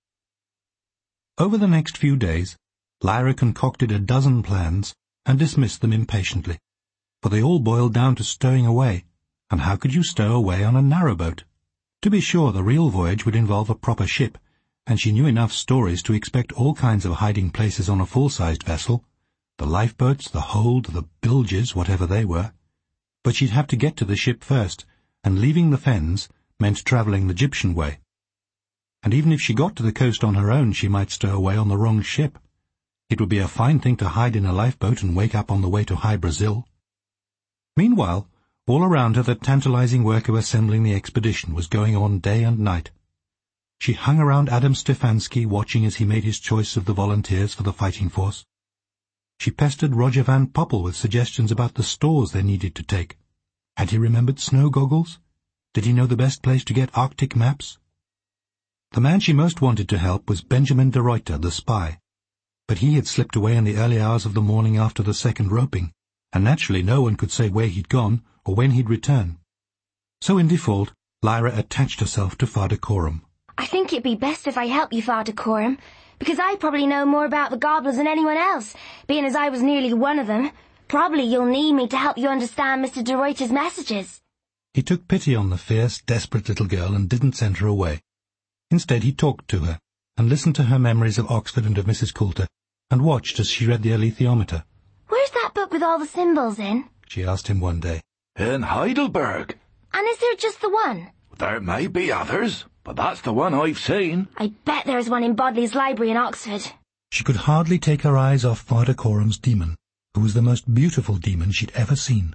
Over the next few days, Lyra concocted a dozen plans and dismissed them impatiently, for they all boiled down to stowing away, and how could you stow away on a narrowboat? To be sure, the real voyage would involve a proper ship, and she knew enough stories to expect all kinds of hiding places on a full-sized vessel, the lifeboats, the hold, the bilges, whatever they were. But she'd have to get to the ship first, and leaving the fens meant travelling the Gyptian way. And even if she got to the coast on her own, she might stow away on the wrong ship. It would be a fine thing to hide in a lifeboat and wake up on the way to High Brazil. Meanwhile, all around her the tantalizing work of assembling the expedition was going on day and night. She hung around Adam Stefanski, watching as he made his choice of the volunteers for the fighting force. She pestered Roger Van Poppel with suggestions about the stores they needed to take. Had he remembered snow goggles? Did he know the best place to get Arctic maps? The man she most wanted to help was Benjamin de Ruyter, the spy. But he had slipped away in the early hours of the morning after the second roping, and naturally no one could say where he'd gone or when he'd return. So in default, Lyra attached herself to Father Coram. I think it'd be best if I help you, Father Coram, because I probably know more about the gobblers than anyone else, being as I was nearly one of them. Probably you'll need me to help you understand Mister de Ruyter's messages. He took pity on the fierce, desperate little girl and didn't send her away. Instead he talked to her, and listened to her memories of Oxford and of Missus Coulter, and watched as she read the alethiometer. Where's that book with all the symbols in? She asked him one day. In Heidelberg. And is there just the one? There may be others, but that's the one I've seen. I bet there's one in Bodley's library in Oxford. She could hardly take her eyes off Father Coram's demon, who was the most beautiful demon she'd ever seen.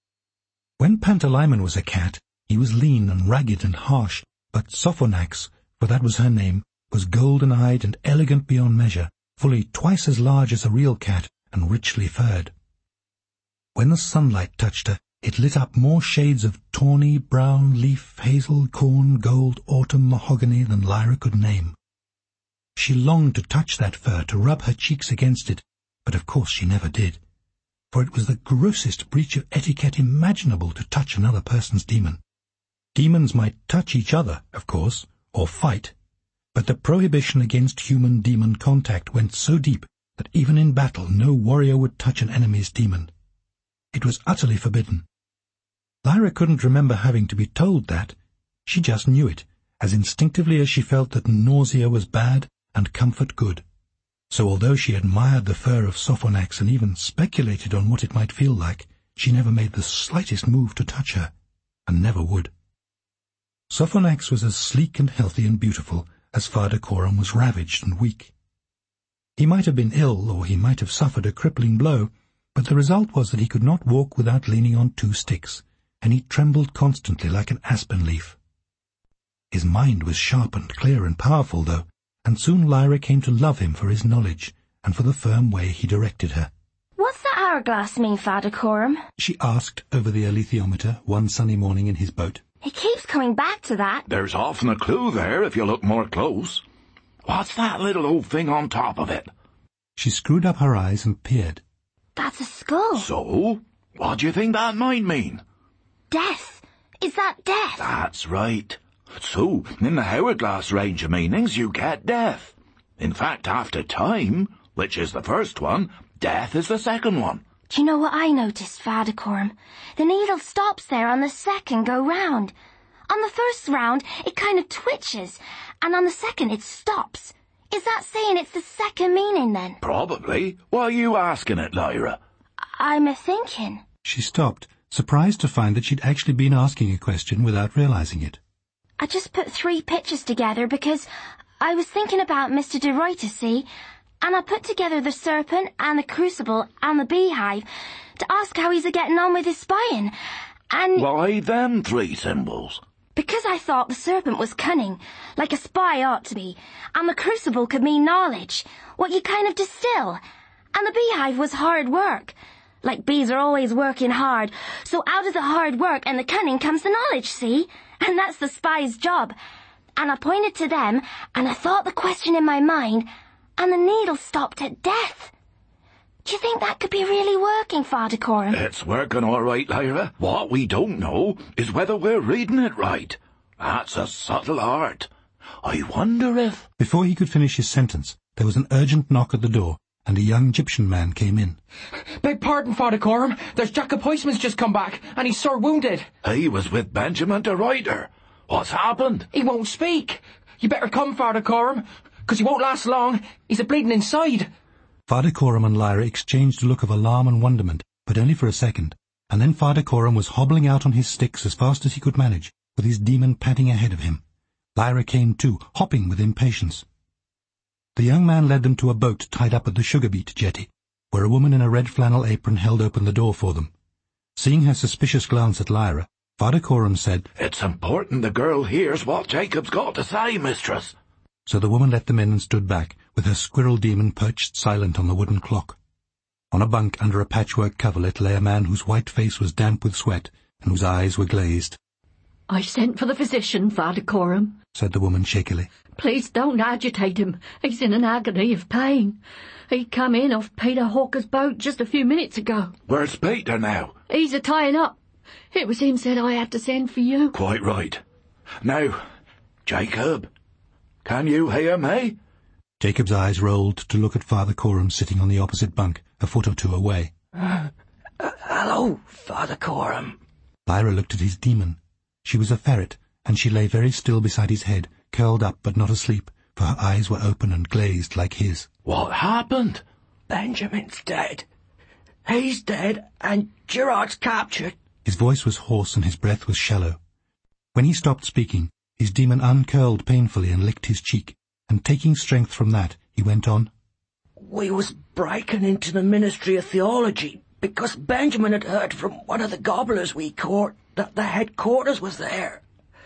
When Pantalaimon was a cat, he was lean and ragged and harsh, but Sophonax, for that was her name, was golden-eyed and elegant beyond measure, fully twice as large as a real cat and richly furred. When the sunlight touched her, it lit up more shades of tawny, brown, leaf, hazel, corn, gold, autumn mahogany than Lyra could name. She longed to touch that fur, to rub her cheeks against it, but of course she never did, for it was the grossest breach of etiquette imaginable to touch another person's demon. Demons might touch each other, of course, or fight, but the prohibition against human-demon contact went so deep that even in battle no warrior would touch an enemy's demon. It was utterly forbidden. Lyra couldn't remember having to be told that. She just knew it, as instinctively as she felt that nausea was bad and comfort good. So although she admired the fur of Sophonax and even speculated on what it might feel like, she never made the slightest move to touch her, and never would. Sophonax was as sleek and healthy and beautiful as Father Coram was ravaged and weak. He might have been ill, or he might have suffered a crippling blow, but the result was that he could not walk without leaning on two sticks, and he trembled constantly like an aspen leaf. His mind was sharp and clear and powerful, though, and soon Lyra came to love him for his knowledge and for the firm way he directed her. What's that hourglass mean, Father Coram? She asked over the alethiometer one sunny morning in his boat. It keeps coming back to that. There's often a clue there if you look more close. What's that little old thing on top of it? She screwed up her eyes and peered. That's a skull. So? What do you think that might mean? Death. Is that death? That's right. So, in the hourglass range of meanings, you get death. In fact, after time, which is the first one, death is the second one. Do you know what I noticed, Father Coram? The needle stops there on the second go round. On the first round, it kind of twitches, and on the second it stops. Is that saying it's the second meaning, then? Probably. Why are you asking it, Lyra? I'm a-thinking. She stopped, surprised to find that she'd actually been asking a question without realizing it. I just put three pictures together because I was thinking about Mister de Ruyter, see, and I put together the serpent and the crucible and the beehive to ask how he's a-getting on with his spying, and... Why them three symbols? Because I thought the serpent was cunning, like a spy ought to be, and the crucible could mean knowledge, what you kind of distill, and the beehive was hard work, Like bees are always working hard. So out of the hard work and the cunning comes the knowledge, see? And that's the spy's job. And I pointed to them, and I thought the question in my mind, and the needle stopped at death. Do you think that could be really working, Father Coram? It's working all right, Lyra. What we don't know is whether we're reading it right. That's a subtle art. I wonder if... Before he could finish his sentence, there was an urgent knock at the door, and a young Egyptian man came in. Beg pardon, Father Coram. There's Jacob Huysman's just come back, and he's sore wounded. He was with Benjamin de Ruyter. What's happened? He won't speak. You better come, Father Coram, because he won't last long. He's a bleeding inside. Father Coram and Lyra exchanged a look of alarm and wonderment, but only for a second, and then Father Coram was hobbling out on his sticks as fast as he could manage, with his demon panting ahead of him. Lyra came too, hopping with impatience. The young man led them to a boat tied up at the sugar beet jetty, where a woman in a red flannel apron held open the door for them. Seeing her suspicious glance at Lyra, Father Coram said, "It's important the girl hears what Jacob's got to say, mistress." So the woman let them in and stood back, with her squirrel demon perched silent on the wooden clock. On a bunk under a patchwork coverlet lay a man whose white face was damp with sweat, and whose eyes were glazed. "I sent for the physician, Father Coram," said the woman shakily. "Please don't agitate him. He's in an agony of pain. He come in off Peter Hawker's boat just a few minutes ago." "Where's Peter now?" "He's a-tying up. It was him said I had to send for you." "Quite right. Now, Jacob, can you hear me?" Jacob's eyes rolled to look at Father Coram sitting on the opposite bunk, a foot or two away. Uh, uh, hello, Father Coram. Lyra looked at his demon. She was a ferret, and she lay very still beside his head, curled up but not asleep, for her eyes were open and glazed like his. "What happened?" "Benjamin's dead. He's dead, and Gerard's captured." His voice was hoarse and his breath was shallow. When he stopped speaking, his demon uncurled painfully and licked his cheek, and taking strength from that, he went on. "We was breaking into the Ministry of Theology, because Benjamin had heard from one of the gobblers we caught that the headquarters was there.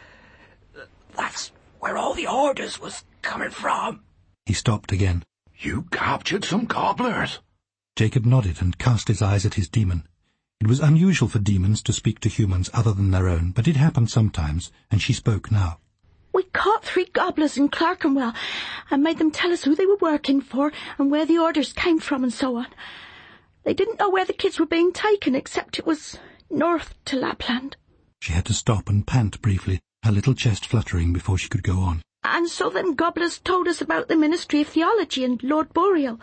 That's where all the orders was coming from." He stopped again. "You captured some gobblers?" Jacob nodded and cast his eyes at his demon. It was unusual for demons to speak to humans other than their own, but it happened sometimes, and she spoke now. "We caught three gobblers in Clerkenwell and made them tell us who they were working for and where the orders came from and so on. They didn't know where the kids were being taken, except it was north to Lapland." She had to stop and pant briefly, her little chest fluttering before she could go on. "And so them gobblers told us about the Ministry of Theology and Lord Boreal.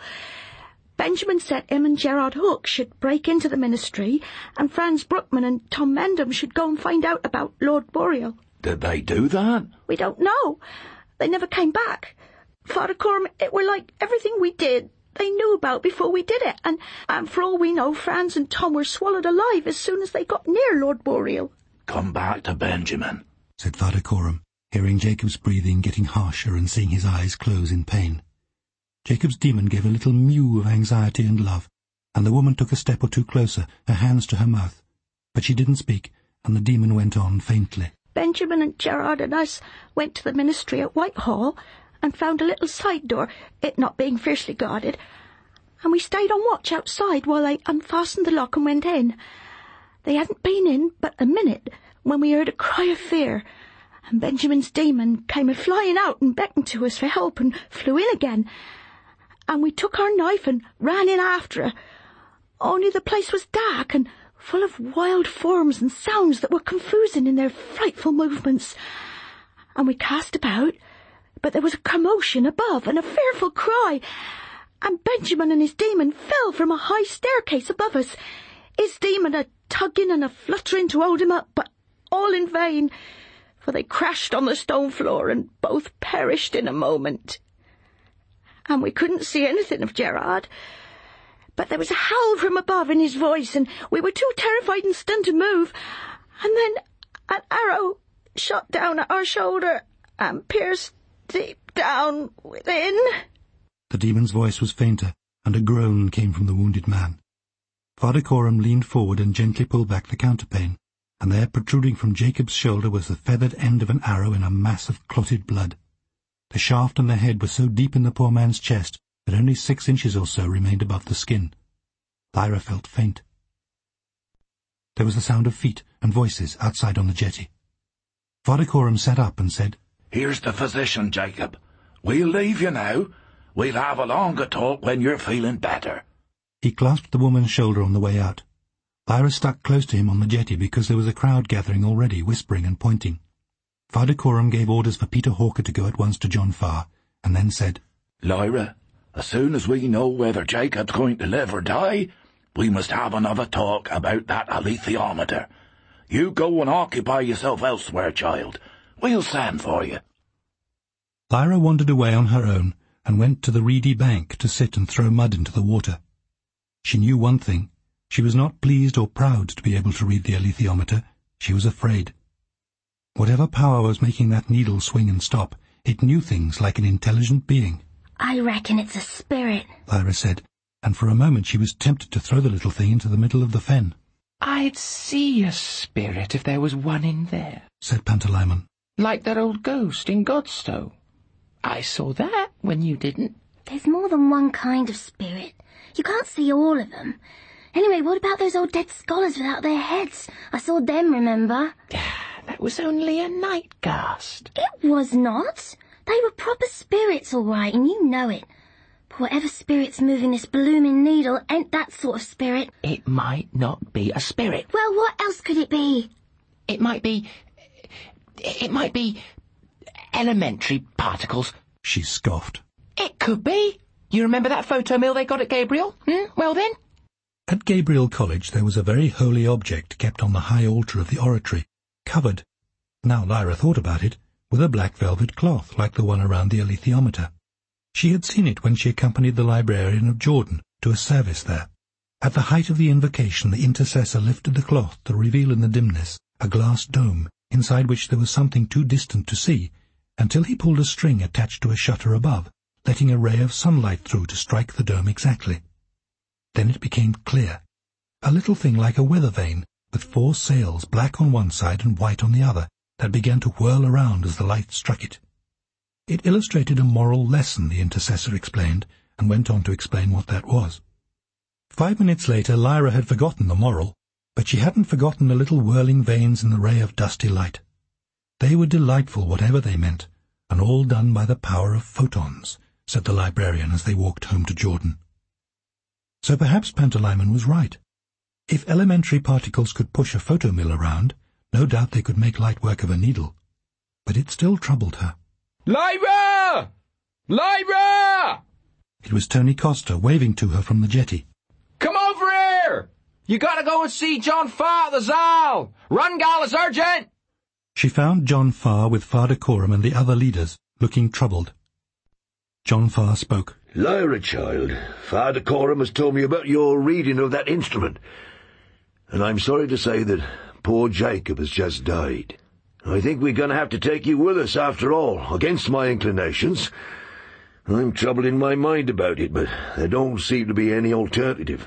Benjamin said him and Gerard Hook should break into the ministry, and Franz Bruckman and Tom Mendham should go and find out about Lord Boreal." "Did they do that?" "We don't know. They never came back. Father Coram, it were like everything we did they knew about before we did it, and, and for all we know, Franz and Tom were swallowed alive as soon as they got near Lord Boreal." "Come back to Benjamin," said Father Coram, hearing Jacob's breathing getting harsher and seeing his eyes close in pain. Jacob's demon gave a little mew of anxiety and love, and the woman took a step or two closer, her hands to her mouth. But she didn't speak, and the demon went on faintly. "Benjamin and Gerard and us went to the ministry at Whitehall and found a little side door, it not being fiercely guarded, and we stayed on watch outside while they unfastened the lock and went in. They hadn't been in but a minute when we heard a cry of fear, and Benjamin's demon came a-flying out and beckoned to us for help and flew in again, and we took our knife and ran in after her. Only the place was dark and full of wild forms and sounds that were confusing in their frightful movements. And we cast about, but there was a commotion above and a fearful cry, and Benjamin and his demon fell from a high staircase above us, his demon a-tugging and a-fluttering to hold him up, but all in vain, for they crashed on the stone floor and both perished in a moment. And we couldn't see anything of Gerard, but there was a howl from above in his voice, and we were too terrified and stunned to move, and then an arrow shot down at our shoulder and pierced deep down within." The demon's voice was fainter, and a groan came from the wounded man. Father Coram leaned forward and gently pulled back the counterpane, and there, protruding from Jacob's shoulder, was the feathered end of an arrow in a mass of clotted blood. The shaft and the head were so deep in the poor man's chest that only six inches or so remained above the skin. Lyra felt faint. there was the sound of feet and voices outside on the jetty. Father Coram sat up and said, "Here's the physician, Jacob. We'll leave you now. We'll have a longer talk when you're feeling better." He clasped the woman's shoulder on the way out. Lyra stuck close to him on the jetty because there was a crowd gathering already, whispering and pointing. Father Coram gave orders for Peter Hawker to go at once to John Farr, and then said, "Lyra, as soon as we know whether Jacob's going to live or die, we must have another talk about that alethiometer. You go and occupy yourself elsewhere, child. We'll send for you." Lyra wandered away on her own and went to the reedy bank to sit and throw mud into the water. She knew one thing. She was not pleased or proud to be able to read the alethiometer. She was afraid. Whatever power was making that needle swing and stop, it knew things like an intelligent being. "I reckon it's a spirit," Lyra said, and for a moment she was tempted to throw the little thing into the middle of the fen. "I'd see a spirit if there was one in there," said Pantalaimon. "like that old ghost in Godstow. I saw that when you didn't." "There's more than one kind of spirit. You can't see all of them. Anyway, what about those old dead scholars without their heads? I saw them, remember?" "That was only a night ghast." "It was not. They were proper spirits, all right, and you know it. But whatever spirit's moving this blooming needle ain't that sort of spirit." "It might not be a spirit." "Well, what else could it be?" "It might be... It might be... elementary particles." She scoffed. "It could be. You remember that photo mill they got at Gabriel? Hmm? Well then." At Gabriel College there was a very holy object kept on the high altar of the oratory, covered, now Lyra thought about it, with a black velvet cloth like the one around the alethiometer. She had seen it when she accompanied the librarian of Jordan to a service there. At the height of the invocation the intercessor lifted the cloth to reveal in the dimness a glass dome, inside which there was something too distant to see, until he pulled a string attached to a shutter above, letting a ray of sunlight through to strike the dome exactly. Then it became clear, a little thing like a weather vane, with four sails, black on one side and white on the other, that began to whirl around as the light struck it. It illustrated a moral lesson, the intercessor explained, and went on to explain what that was. Five minutes later Lyra had forgotten the moral, but she hadn't forgotten the little whirling vanes in the ray of dusty light. They were delightful, whatever they meant, and all done by the power of photons, said the librarian as they walked home to Jordan. So perhaps Pantalaimon was right. If elementary particles could push a photomill around, no doubt they could make light work of a needle. But it still troubled her. "Lyra! Lyra!" It was Tony Costa waving to her from the jetty. "Come over here! You gotta go and see John Farr at the Zal! Run, gal, it's urgent!" She found John Farr with Father Coram and the other leaders, looking troubled. John Farr spoke. "Lyra, child, Father Coram has told me about your reading of that instrument, and I'm sorry to say that poor Jacob has just died. I think we're going to have to take you with us after all, against my inclinations. I'm troubled in my mind about it, but there don't seem to be any alternative.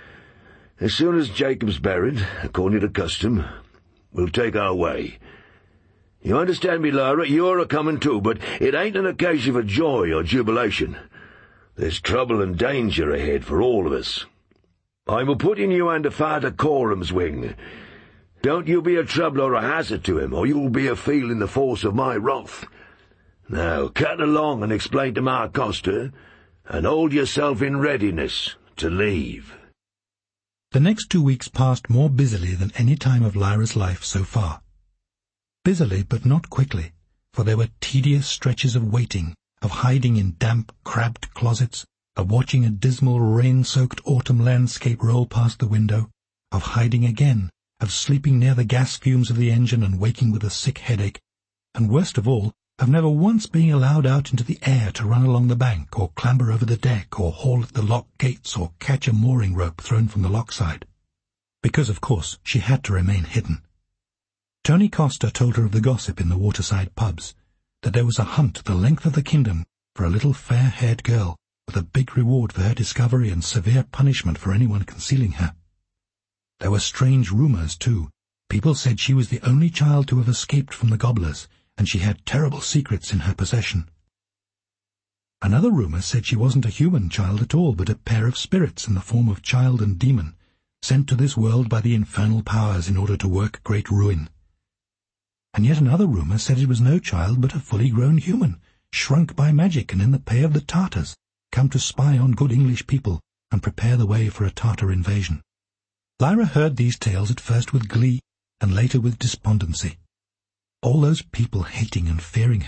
As soon as Jacob's buried, according to custom, we'll take our way. You understand me, Lyra? You're a-coming too, but it ain't an occasion for joy or jubilation. There's trouble and danger ahead for all of us. I'm a-putting you under Father Coram's wing. Don't you be a trouble or a hazard to him, or you'll be a-feeling the force of my wrath. Now, cut along and explain to Ma Costa, and hold yourself in readiness to leave." The next two weeks passed more busily than any time of Lyra's life so far. Busily, but not quickly, for there were tedious stretches of waiting, of hiding in damp, crabbed closets, of watching a dismal, rain-soaked autumn landscape roll past the window, of hiding again, of sleeping near the gas fumes of the engine and waking with a sick headache, and worst of all, of never once being allowed out into the air to run along the bank, or clamber over the deck, or haul at the lock gates, or catch a mooring rope thrown from the lock side. Because, of course, she had to remain hidden. Tony Costa told her of the gossip in the waterside pubs, that there was a hunt the length of the kingdom for a little fair-haired girl, with a big reward for her discovery and severe punishment for anyone concealing her. There were strange rumours, too. People said she was the only child to have escaped from the gobblers, and she had terrible secrets in her possession. Another rumour said she wasn't a human child at all, but a pair of spirits in the form of child and demon, sent to this world by the infernal powers in order to work great ruin. And yet another rumour said it was no child but a fully grown human, shrunk by magic and in the pay of the Tartars, come to spy on good English people and prepare the way for a Tartar invasion. Lyra heard these tales at first with glee and later with despondency. All those people hating and fearing